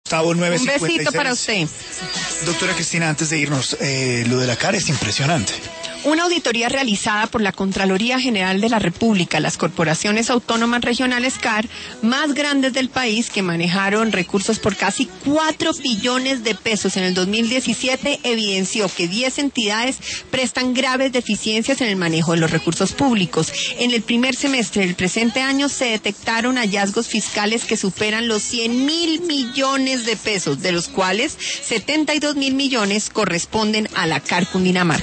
Gustavo, Un 9:56. besito para usted. Doctora Cristina, antes de irnos, lo de la CAR es impresionante. Una auditoría realizada por la Contraloría General de la República, las corporaciones autónomas regionales CAR, más grandes del país, que manejaron recursos por casi 4 billones de pesos en el 2017, evidenció que 10 entidades prestan graves deficiencias en el manejo de los recursos públicos. En el primer semestre del presente año se detectaron hallazgos fiscales que superan los 100.000 millones de pesos, de los cuales 72.000 millones corresponden a la CAR Cundinamarca.